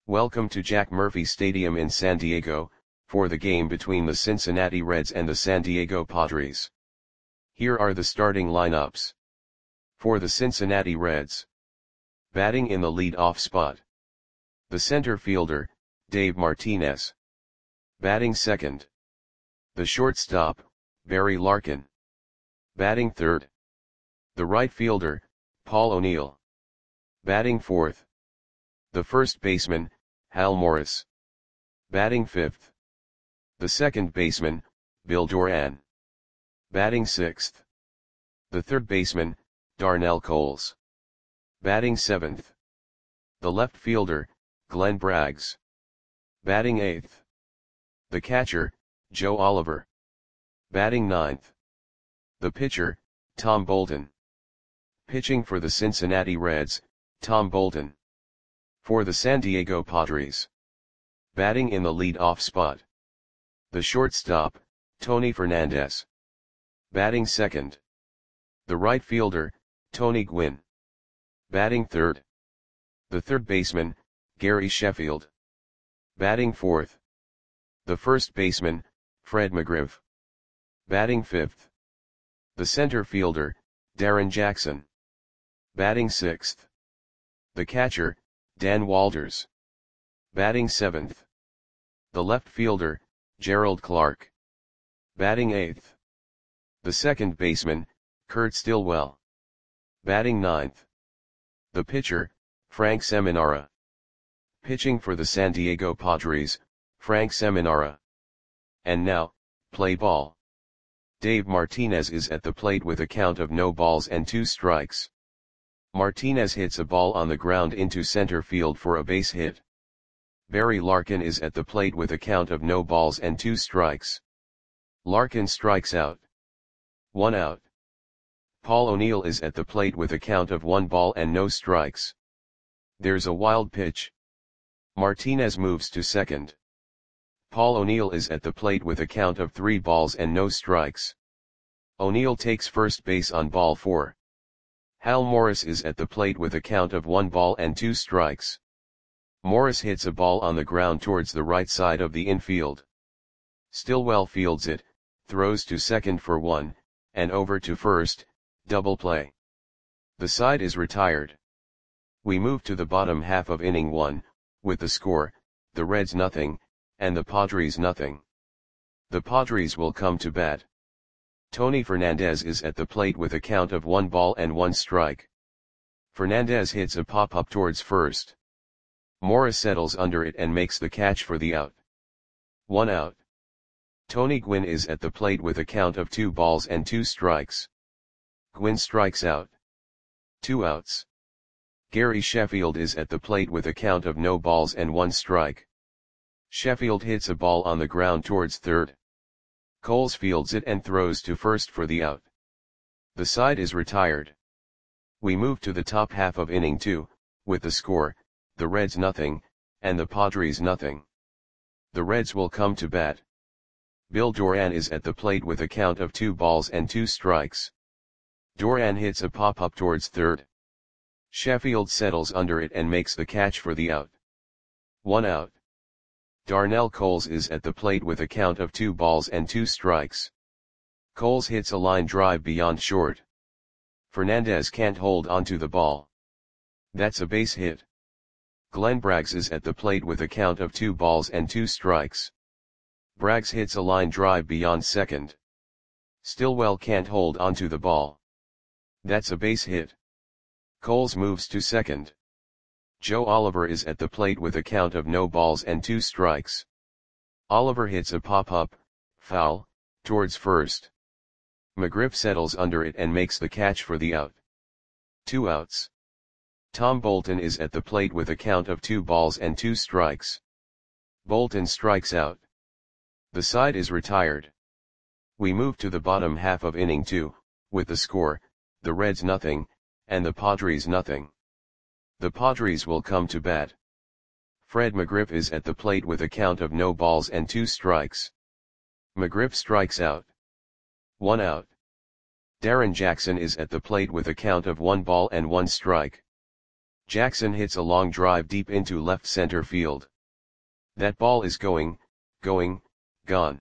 Welcome to Jack Murphy Stadium in San Diego, for the game between the Cincinnati Reds and the San Diego Padres. Here are the starting lineups. For the Cincinnati Reds. Batting in the lead-off spot. The center fielder, Dave Martinez. Batting second. The shortstop, Barry Larkin. Batting third. The right fielder, Paul O'Neill. Batting fourth. The first baseman, Hal Morris. Batting fifth. The second baseman, Bill Doran. Batting sixth. The third baseman, Darnell Coles. Batting seventh. The left fielder, Glenn Braggs. Batting eighth. The catcher, Joe Oliver. Batting ninth. The pitcher, Tom Bolton. Pitching for the Cincinnati Reds, Tom Bolton. For the San Diego Padres. Batting in the lead-off spot. The shortstop, Tony Fernandez. Batting second. The right fielder, Tony Gwynn. Batting third. The third baseman, Gary Sheffield. Batting fourth. The first baseman, Fred McGriff. Batting fifth. The center fielder, Darren Jackson. Batting sixth. The catcher, Dan Walters. Batting seventh. The left fielder, Gerald Clark. Batting eighth. The second baseman, Kurt Stillwell. Batting ninth. The pitcher, Frank Seminara. Pitching for the San Diego Padres, Frank Seminara. And now, play ball. Dave Martinez is at the plate with a count of no balls and 2 strikes. Martinez hits a ball on the ground into center field for a base hit. Barry Larkin is at the plate with a count of no balls and 2 strikes. Larkin strikes out. 1 out. Paul O'Neill is at the plate with a count of 1 ball and no strikes. There's a wild pitch. Martinez moves to second. Paul O'Neill is at the plate with a count of 3 balls and no strikes. O'Neill takes first base on ball 4. Hal Morris is at the plate with a count of 1 ball and 2 strikes. Morris hits a ball on the ground towards the right side of the infield. Stillwell fields it, throws to second for 1, and over to first, double play. The side is retired. We move to the bottom half of inning 1, with the score, the Reds nothing, and the Padres nothing. The Padres will come to bat. Tony Fernandez is at the plate with a count of 1 ball and 1 strike. Fernandez hits a pop-up towards first. Morris settles under it and makes the catch for the out. 1 out. Tony Gwynn is at the plate with a count of 2 balls and 2 strikes. Gwynn strikes out. 2 outs. Gary Sheffield is at the plate with a count of no balls and 1 strike. Sheffield hits a ball on the ground towards third. Coles fields it and throws to first for the out. The side is retired. We move to the top half of inning 2, with the score, the Reds nothing, and the Padres nothing. The Reds will come to bat. Bill Doran is at the plate with a count of 2 balls and 2 strikes. Doran hits a pop-up towards third. Sheffield settles under it and makes the catch for the out. 1 out. Darnell Coles is at the plate with a count of 2 balls and 2 strikes. Coles hits a line drive beyond short. Fernandez can't hold onto the ball. That's a base hit. Glenn Braggs is at the plate with a count of 2 balls and 2 strikes. Braggs hits a line drive beyond second. Stillwell can't hold onto the ball. That's a base hit. Coles moves to second. Joe Oliver is at the plate with a count of no balls and 2 strikes. Oliver hits a pop-up, foul, towards first. McGriff settles under it and makes the catch for the out. 2 outs. Tom Bolton is at the plate with a count of 2 balls and 2 strikes. Bolton strikes out. The side is retired. We move to the bottom half of inning 2, with the score, the Reds nothing, and the Padres nothing. The Padres will come to bat. Fred McGriff is at the plate with a count of no balls and 2 strikes. McGriff strikes out. 1 out. Darren Jackson is at the plate with a count of 1 ball and 1 strike. Jackson hits a long drive deep into left center field. That ball is going, gone.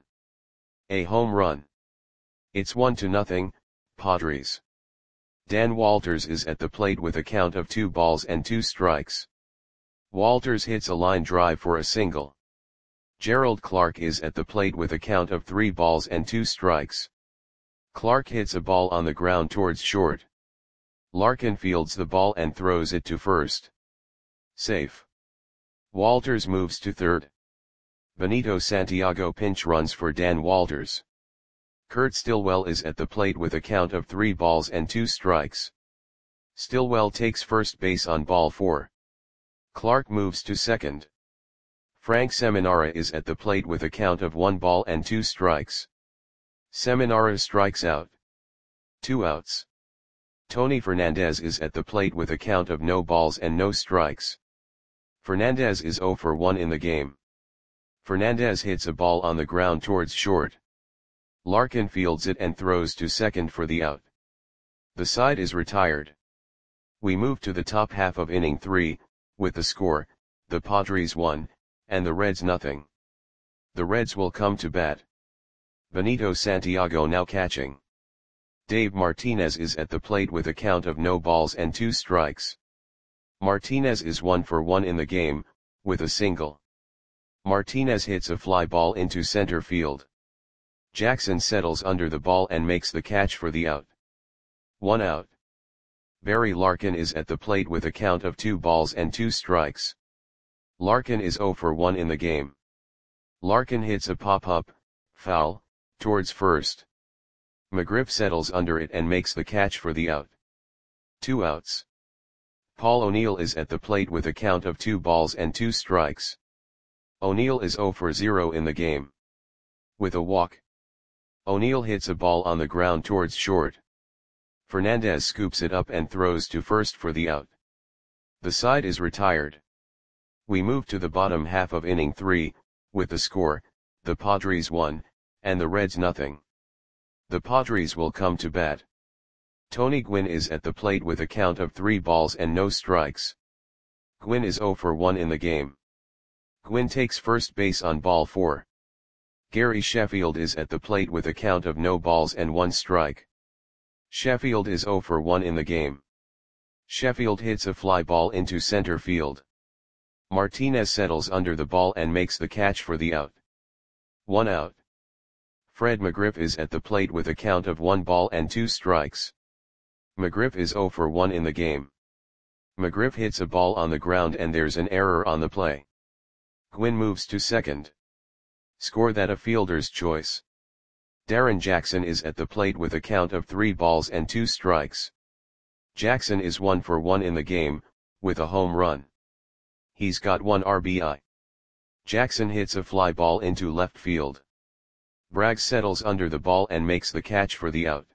A home run. It's 1-0, Padres. Dan Walters is at the plate with a count of 2 balls and 2 strikes. Walters hits a line drive for a single. Gerald Clark is at the plate with a count of 3 balls and 2 strikes. Clark hits a ball on the ground towards short. Larkin fields the ball and throws it to first. Safe. Walters moves to third. Benito Santiago pinch runs for Dan Walters. Kurt Stillwell is at the plate with a count of 3 balls and 2 strikes. Stillwell takes first base on ball 4. Clark moves to second. Frank Seminara is at the plate with a count of 1 ball and 2 strikes. Seminara strikes out. 2 outs. Tony Fernandez is at the plate with a count of no balls and no strikes. Fernandez is 0 for 1 in the game. Fernandez hits a ball on the ground towards short. Larkin fields it and throws to second for the out. The side is retired. We move to the top half of inning 3, with the score, the Padres 1, and the Reds 0. The Reds will come to bat. Benito Santiago now catching. Dave Martinez is at the plate with a count of no balls and 2 strikes. Martinez is 1 for 1 in the game, with a single. Martinez hits a fly ball into center field. Jackson settles under the ball and makes the catch for the out. 1 out. Barry Larkin is at the plate with a count of 2 balls and 2 strikes. Larkin is 0 for 1 in the game. Larkin hits a pop-up, foul, towards first. McGriff settles under it and makes the catch for the out. 2 outs. Paul O'Neill is at the plate with a count of 2 balls and 2 strikes. O'Neill is 0 for 0 in the game. With a walk. O'Neill hits a ball on the ground towards short. Fernandez scoops it up and throws to first for the out. The side is retired. We move to the bottom half of inning 3, with the score, the Padres 1, and the Reds 0. The Padres will come to bat. Tony Gwynn is at the plate with a count of 3 balls and no strikes. Gwynn is 0 for 1 in the game. Gwynn takes first base on ball 4. Gary Sheffield is at the plate with a count of no balls and 1 strike. Sheffield is 0 for 1 in the game. Sheffield hits a fly ball into center field. Martinez settles under the ball and makes the catch for the out. 1 out. Fred McGriff is at the plate with a count of 1 ball and 2 strikes. McGriff is 0 for 1 in the game. McGriff hits a ball on the ground and there's an error on the play. Gwynn moves to second. Score that a fielder's choice. Darren Jackson is at the plate with a count of 3 balls and 2 strikes. Jackson is 1 for 1 in the game, with a home run. He's got 1 RBI. Jackson hits a fly ball into left field. Bragg settles under the ball and makes the catch for the out.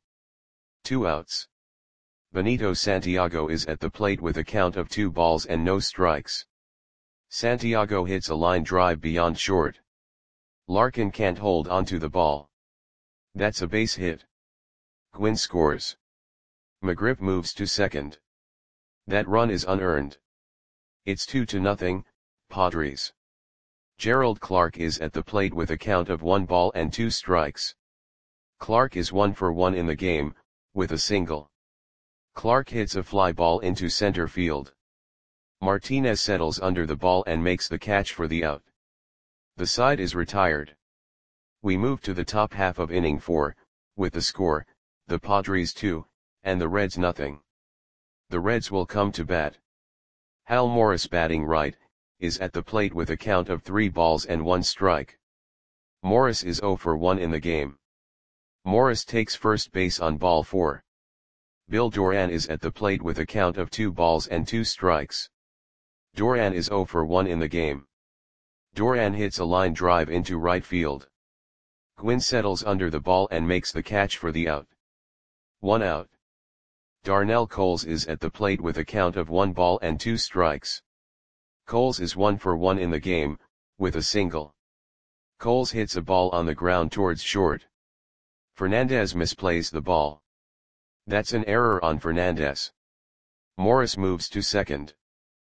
2 outs. Benito Santiago is at the plate with a count of 2 balls and no strikes. Santiago hits a line drive beyond short. Larkin can't hold onto the ball. That's a base hit. Gwynn scores. McGriff moves to second. That run is unearned. It's 2-0, Padres. Gerald Clark is at the plate with a count of 1 ball and 2 strikes. Clark is 1 for 1 in the game, with a single. Clark hits a fly ball into center field. Martinez settles under the ball and makes the catch for the out. The side is retired. We move to the top half of inning 4, with the score, the Padres 2, and the Reds 0. The Reds will come to bat. Hal Morris batting right, is at the plate with a count of 3 balls and 1 strike. Morris is 0 for 1 in the game. Morris takes first base on ball 4. Bill Doran is at the plate with a count of 2 balls and 2 strikes. Doran is 0 for 1 in the game. Doran hits a line drive into right field. Gwynn settles under the ball and makes the catch for the out. 1 out. Darnell Coles is at the plate with a count of 1 ball and 2 strikes. Coles is 1 for 1 in the game, with a single. Coles hits a ball on the ground towards short. Fernandez misplays the ball. That's an error on Fernandez. Morris moves to second.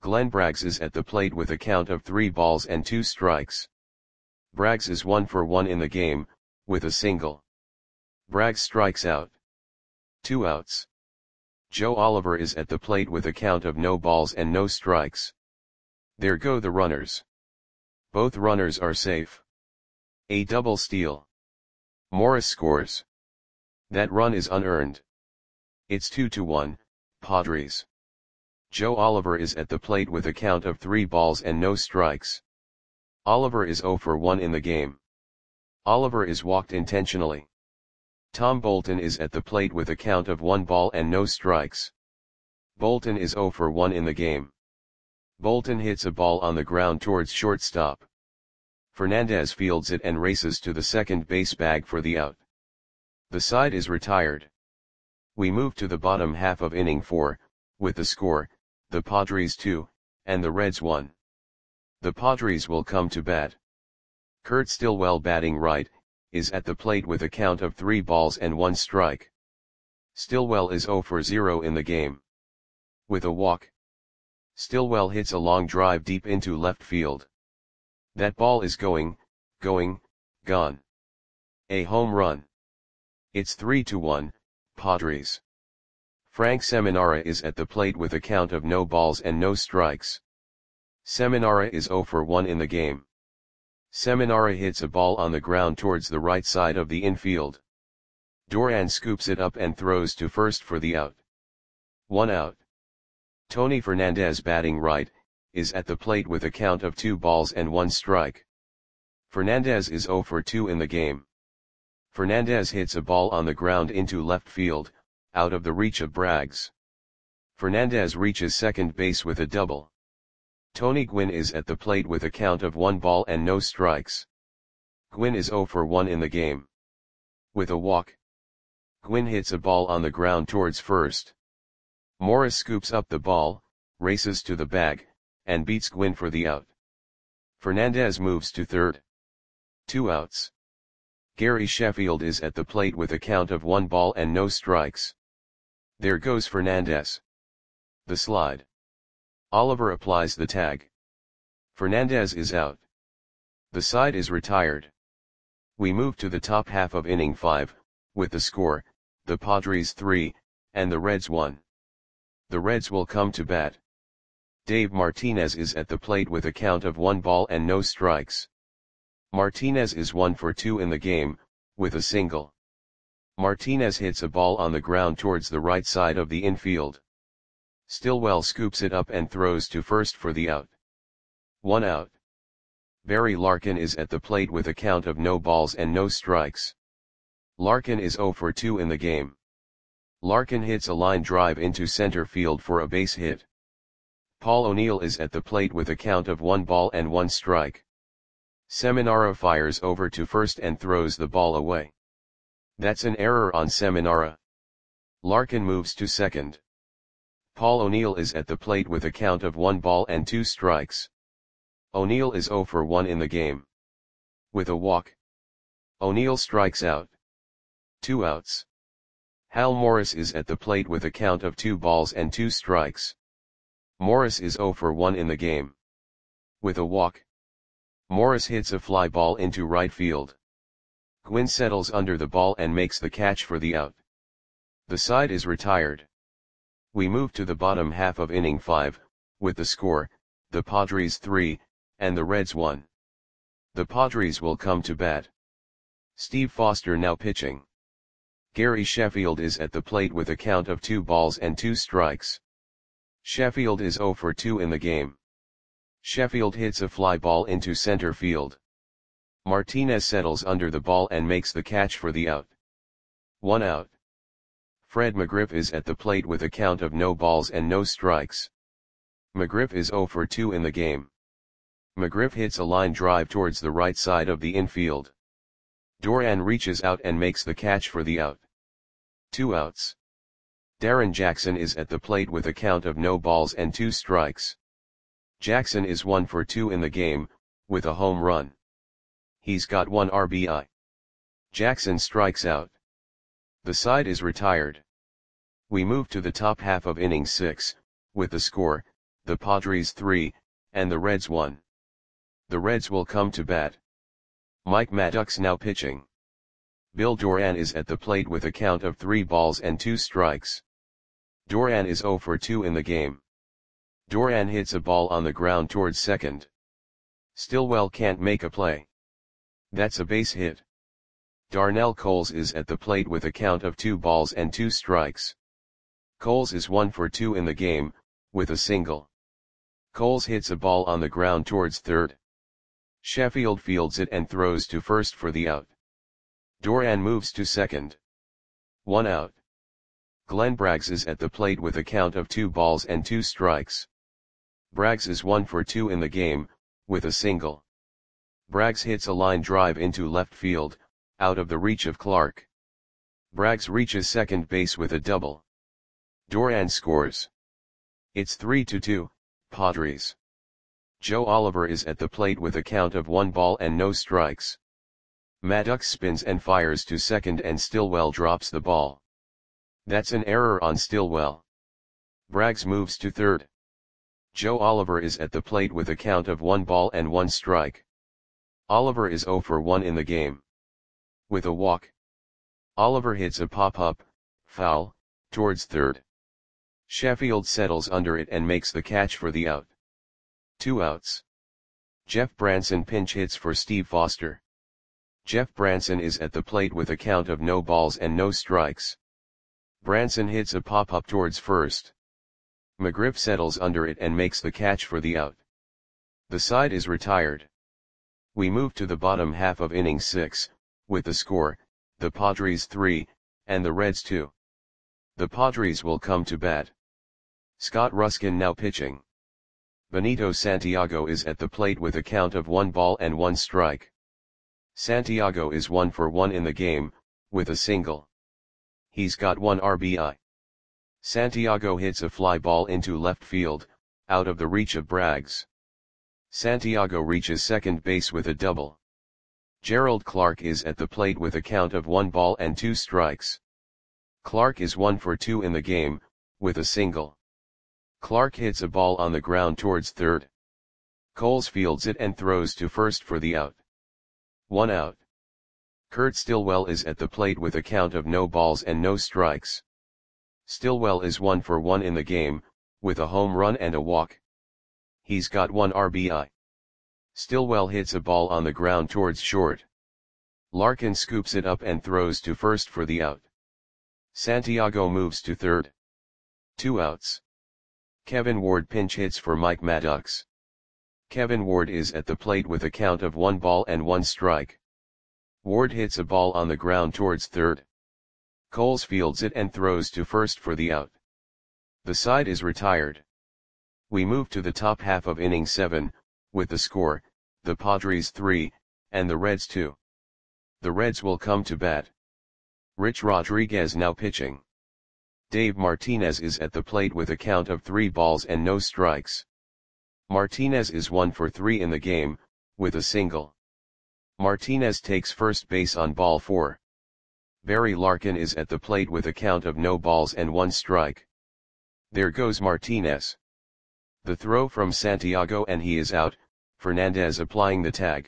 Glenn Braggs is at the plate with a count of 3 balls and 2 strikes. Braggs is 1 for 1 in the game, with a single. Braggs strikes out. 2 outs. Joe Oliver is at the plate with a count of no balls and no strikes. There go the runners. Both runners are safe. A double steal. Morris scores. That run is unearned. It's 2-1, Padres. Joe Oliver is at the plate with a count of 3 balls and no strikes. Oliver is 0 for 1 in the game. Oliver is walked intentionally. Tom Bolton is at the plate with a count of 1 ball and no strikes. Bolton is 0 for 1 in the game. Bolton hits a ball on the ground towards shortstop. Fernandez fields it and races to the second base bag for the out. The side is retired. We move to the bottom half of inning 4, with the score, the Padres 2, and the Reds 1. The Padres will come to bat. Kurt Stillwell, batting right, is at the plate with a count of 3 balls and 1 strike. Stillwell is 0 for 0 in the game. With a walk. Stillwell hits a long drive deep into left field. That ball is gone. A home run. It's 3-1, Padres. Frank Seminara is at the plate with a count of no balls and no strikes. Seminara is 0 for 1 in the game. Seminara hits a ball on the ground towards the right side of the infield. Duran scoops it up and throws to first for the out. 1 out. Tony Fernandez, batting right, is at the plate with a count of 2 balls and 1 strike. Fernandez is 0 for 2 in the game. Fernandez hits a ball on the ground into left field, out of the reach of Braggs. Fernandez reaches second base with a double. Tony Gwynn is at the plate with a count of 1 ball and no strikes. Gwynn is 0 for 1 in the game. With a walk. Gwynn hits a ball on the ground towards first. Morris scoops up the ball, races to the bag, and beats Gwynn for the out. Fernandez moves to third. 2 outs. Gary Sheffield is at the plate with a count of 1 ball and no strikes. There goes Fernandez. The slide. Oliver applies the tag. Fernandez is out. The side is retired. We move to the top half of inning 5, with the score, the Padres 3, and the Reds 1. The Reds will come to bat. Dave Martinez is at the plate with a count of 1 ball and no strikes. Martinez is 1 for 2 in the game, with a single. Martinez hits a ball on the ground towards the right side of the infield. Stillwell scoops it up and throws to first for the out. 1 out. Barry Larkin is at the plate with a count of no balls and no strikes. Larkin is 0 for 2 in the game. Larkin hits a line drive into center field for a base hit. Paul O'Neill is at the plate with a count of 1 ball and 1 strike. Seminara fires over to first and throws the ball away. That's an error on Seminara. Larkin moves to second. Paul O'Neill is at the plate with a count of 1 ball and 2 strikes. O'Neill is 0 for 1 in the game. With a walk. O'Neill strikes out. 2 outs. Hal Morris is at the plate with a count of 2 balls and 2 strikes. Morris is 0 for 1 in the game. With a walk. Morris hits a fly ball into right field. Gwynn settles under the ball and makes the catch for the out. The side is retired. We move to the bottom half of inning 5, with the score, the Padres 3, and the Reds 1. The Padres will come to bat. Steve Foster now pitching. Gary Sheffield is at the plate with a count of 2 balls and 2 strikes. Sheffield is 0 for 2 in the game. Sheffield hits a fly ball into center field. Martinez settles under the ball and makes the catch for the out. 1 out. Fred McGriff is at the plate with a count of no balls and no strikes. McGriff is 0 for 2 in the game. McGriff hits a line drive towards the right side of the infield. Duran reaches out and makes the catch for the out. 2 outs. Darren Jackson is at the plate with a count of no balls and 2 strikes. Jackson is 1 for 2 in the game, with a home run. He's got 1 RBI. Jackson strikes out. The side is retired. We move to the top half of inning 6, with the score, the Padres 3, and the Reds 1. The Reds will come to bat. Mike Maddox now pitching. Bill Doran is at the plate with a count of 3 balls and 2 strikes. Doran is 0 for 2 in the game. Doran hits a ball on the ground towards second. Stillwell can't make a play. That's a base hit. Darnell Coles is at the plate with a count of 2 balls and 2 strikes. Coles is 1 for 2 in the game, with a single. Coles hits a ball on the ground towards third. Sheffield fields it and throws to first for the out. Doran moves to second. 1 out. Glenn Braggs is at the plate with a count of 2 balls and 2 strikes. Braggs is 1 for 2 in the game, with a single. Braggs hits a line drive into left field, out of the reach of Clark. Braggs reaches second base with a double. Doran scores. It's 3-2, Padres. Joe Oliver is at the plate with a count of 1 ball and no strikes. Maddox spins and fires to second and Stillwell drops the ball. That's an error on Stillwell. Braggs moves to third. Joe Oliver is at the plate with a count of 1 ball and 1 strike. Oliver is 0 for 1 in the game. With a walk. Oliver hits a pop-up, foul, towards third. Sheffield settles under it and makes the catch for the out. 2 outs. Jeff Branson pinch hits for Steve Foster. Jeff Branson is at the plate with a count of no balls and no strikes. Branson hits a pop-up towards first. McGriff settles under it and makes the catch for the out. The side is retired. We move to the bottom half of inning 6, with the score, the Padres 3, and the Reds 2. The Padres will come to bat. Scott Ruskin now pitching. Benito Santiago is at the plate with a count of 1 ball and 1 strike. Santiago is 1 for 1 in the game, with a single. He's got 1 RBI. Santiago hits a fly ball into left field, out of the reach of Braggs. Santiago reaches second base with a double. Gerald Clark is at the plate with a count of 1 ball and 2 strikes. Clark is 1 for 2 in the game, with a single. Clark hits a ball on the ground towards third. Coles fields it and throws to first for the out. 1 out. Kurt Stillwell is at the plate with a count of no balls and no strikes. Stillwell is 1 for 1 in the game, with a home run and a walk. He's got 1 RBI. Stillwell hits a ball on the ground towards short. Larkin scoops it up and throws to first for the out. Santiago moves to third. 2 outs. Kevin Ward pinch hits for Mike Maddox. Kevin Ward is at the plate with a count of 1 ball and 1 strike. Ward hits a ball on the ground towards third. Coles fields it and throws to first for the out. The side is retired. We move to the top half of inning 7, with the score, the Padres 3, and the Reds 2. The Reds will come to bat. Rich Rodriguez now pitching. Dave Martinez is at the plate with a count of 3 balls and no strikes. Martinez is 1 for 3 in the game, with a single. Martinez takes first base on ball 4. Barry Larkin is at the plate with a count of no balls and 1 strike. There goes Martinez. The throw from Santiago and he is out, Fernandez applying the tag.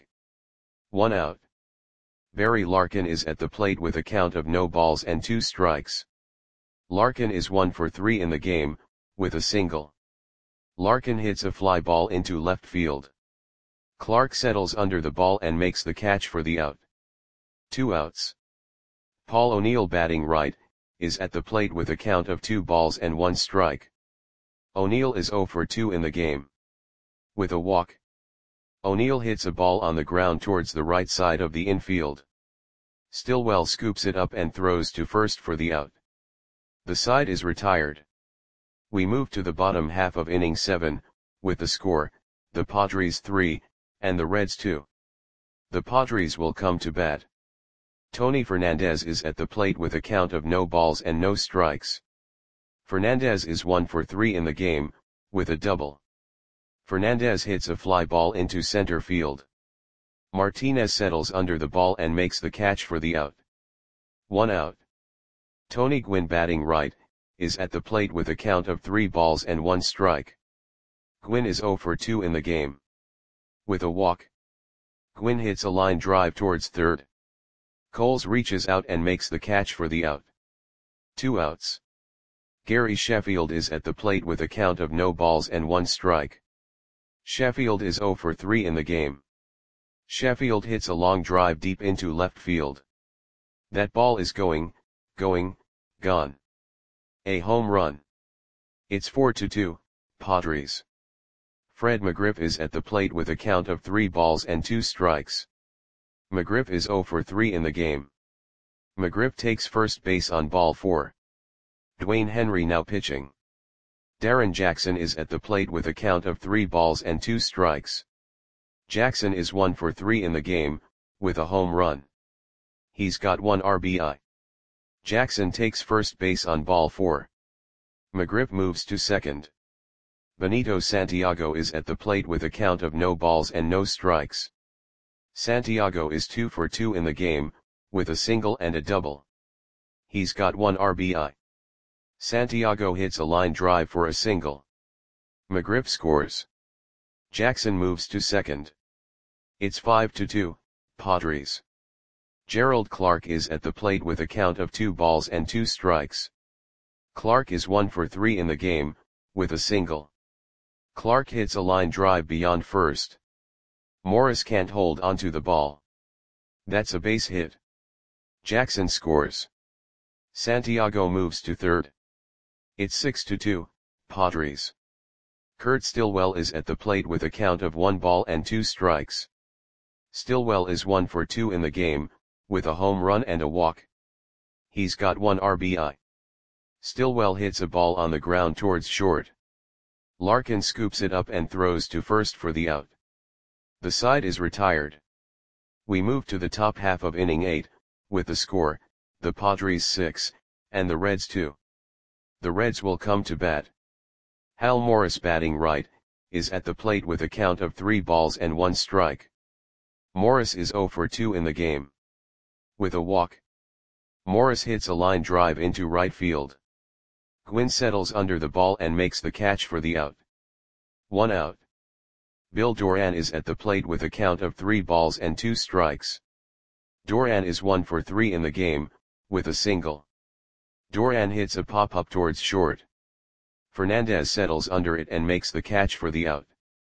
1 out. Barry Larkin is at the plate with a count of no balls and 2 strikes. Larkin is 1 for 3 in the game, with a single. Larkin hits a fly ball into left field. Clark settles under the ball and makes the catch for the out. 2 outs. Paul O'Neill batting right, is at the plate with a count of 2 balls and 1 strike. O'Neill is 0 for 2 in the game. With a walk. O'Neill hits a ball on the ground towards the right side of the infield. Stillwell scoops it up and throws to first for the out. The side is retired. We move to the bottom half of inning 7, with the score, the Padres 3, and the Reds 2. The Padres will come to bat. Tony Fernandez is at the plate with a count of no balls and no strikes. Fernandez is 1 for 3 in the game, with a double. Fernandez hits a fly ball into center field. Martinez settles under the ball and makes the catch for the out. 1 out. Tony Gwynn batting right, is at the plate with a count of 3 balls and 1 strike. Gwynn is 0 for 2 in the game. With a walk, Gwynn hits a line drive towards third. Coles reaches out and makes the catch for the out. 2 outs. Gary Sheffield is at the plate with a count of no balls and 1 strike. Sheffield is 0 for 3 in the game. Sheffield hits a long drive deep into left field. That ball is gone. A home run. It's 4-2, Padres. Fred McGriff is at the plate with a count of 3 balls and 2 strikes. McGriff is 0 for 3 in the game. McGriff takes first base on ball 4. Dwayne Henry now pitching. Darren Jackson is at the plate with a count of 3 balls and 2 strikes. Jackson is 1 for 3 in the game, with a home run. He's got 1 RBI. Jackson takes first base on ball 4. McGriff moves to second. Benito Santiago is at the plate with a count of no balls and no strikes. Santiago is 2 for 2 in the game, with a single and a double. He's got 1 RBI. Santiago hits a line drive for a single. McGriff scores. Jackson moves to second. It's 5-2, Padres. Gerald Clark is at the plate with a count of 2 balls and 2 strikes. Clark is 1 for 3 in the game, with a single. Clark hits a line drive beyond first. Morris can't hold onto the ball. That's a base hit. Jackson scores. Santiago moves to third. It's 6-2, Padres. Kurt Stillwell is at the plate with a count of 1 ball and 2 strikes. Stillwell is 1 for 2 in the game, with a home run and a walk. He's got 1 RBI. Stillwell hits a ball on the ground towards short. Larkin scoops it up and throws to first for the out. The side is retired. We move to the top half of inning 8, with the score, the Padres 6, and the Reds 2. The Reds will come to bat. Hal Morris, batting right, is at the plate with a count of 3 balls and 1 strike. Morris is 0 for 2 in the game. With a walk, Morris hits a line drive into right field. Gwynn settles under the ball and makes the catch for the out. 1 out. Bill Doran is at the plate with a count of 3 balls and 2 strikes. Doran is 1 for 3 in the game, with a single. Doran hits a pop-up towards short. Fernandez settles under it and makes the catch for the out.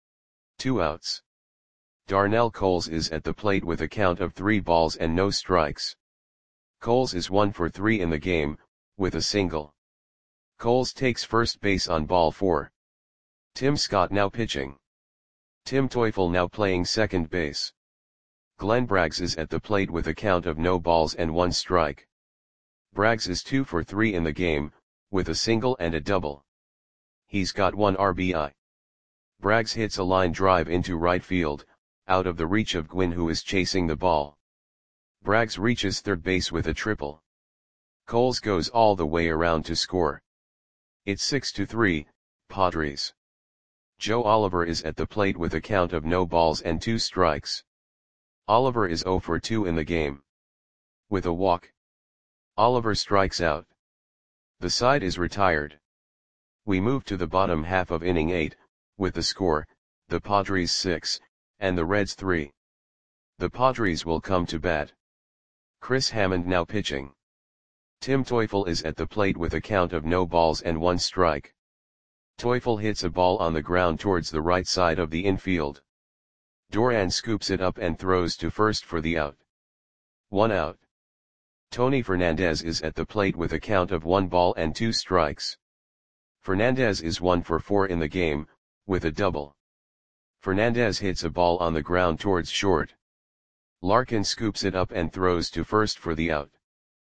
2 outs. Darnell Coles is at the plate with a count of 3 balls and no strikes. Coles is 1 for 3 in the game, with a single. Coles takes first base on ball 4. Tim Scott now pitching. Tim Teufel now playing second base. Glenn Braggs is at the plate with a count of no balls and 1 strike. Braggs is 2 for 3 in the game, with a single and a double. He's got 1 RBI. Braggs hits a line drive into right field, out of the reach of Gwynn, who is chasing the ball. Braggs reaches third base with a triple. Coles goes all the way around to score. It's 6-3, Padres. Joe Oliver is at the plate with a count of no balls and 2 strikes. Oliver is 0 for 2 in the game. With a walk, Oliver strikes out. The side is retired. We move to the bottom half of inning 8, with the score, the Padres 6, and the Reds 3. The Padres will come to bat. Chris Hammond now pitching. Tim Teufel is at the plate with a count of no balls and 1 strike. Teufel hits a ball on the ground towards the right side of the infield. Doran scoops it up and throws to first for the out. 1 out. Tony Fernandez is at the plate with a count of 1 ball and 2 strikes. Fernandez is 1 for 4 in the game, with a double. Fernandez hits a ball on the ground towards short. Larkin scoops it up and throws to first for the out.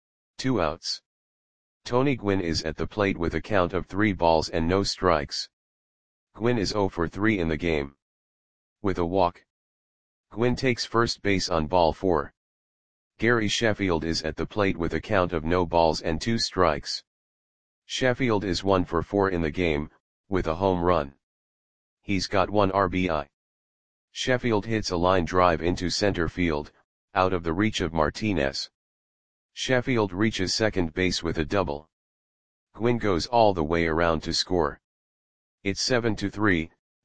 2 outs. Tony Gwynn is at the plate with a count of 3 balls and no strikes. Gwynn is 0 for 3 in the game. With a walk, Gwynn takes first base on ball 4. Gary Sheffield is at the plate with a count of no balls and 2 strikes. Sheffield is 1 for 4 in the game, with a home run. He's got 1 RBI. Sheffield hits a line drive into center field, out of the reach of Martinez. Sheffield reaches second base with a double. Gwynn goes all the way around to score. It's 7-3,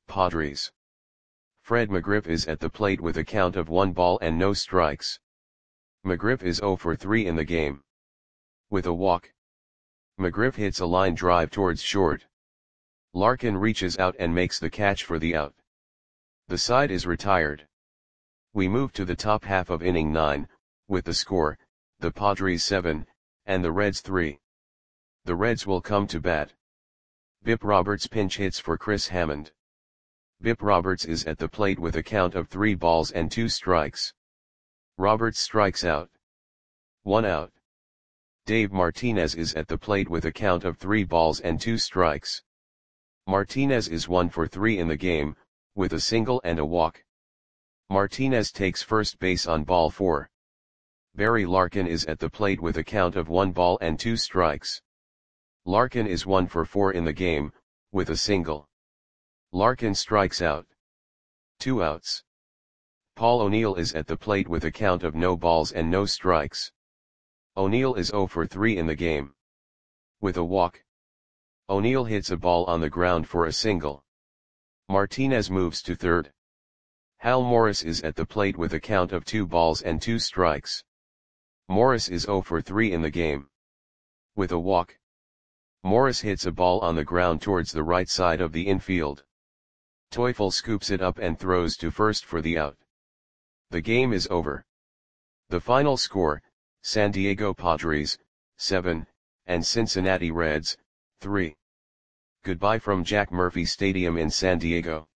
Padres. Fred McGriff is at the plate with a count of 1 ball and no strikes. McGriff is 0 for 3 in the game. With a walk, McGriff hits a line drive towards short. Larkin reaches out and makes the catch for the out. The side is retired. We move to the top half of inning 9, with the score, the Padres 7, and the Reds 3. The Reds will come to bat. Bip Roberts pinch hits for Chris Hammond. Bip Roberts is at the plate with a count of 3 balls and 2 strikes. Roberts strikes out. 1 out. Dave Martinez is at the plate with a count of 3 balls and 2 strikes. Martinez is 1 for 3 in the game, with a single and a walk. Martinez takes first base on ball 4. Barry Larkin is at the plate with a count of 1 ball and 2 strikes. Larkin is 1 for 4 in the game, with a single. Larkin strikes out. 2 outs. Paul O'Neill is at the plate with a count of no balls and no strikes. O'Neill is 0 for 3 in the game. With a walk, O'Neill hits a ball on the ground for a single. Martinez moves to third. Hal Morris is at the plate with a count of 2 balls and 2 strikes. Morris is 0 for 3 in the game. With a walk, Morris hits a ball on the ground towards the right side of the infield. Teufel scoops it up and throws to first for the out. The game is over. The final score, San Diego Padres, 7, and Cincinnati Reds, 3. Goodbye from Jack Murphy Stadium in San Diego.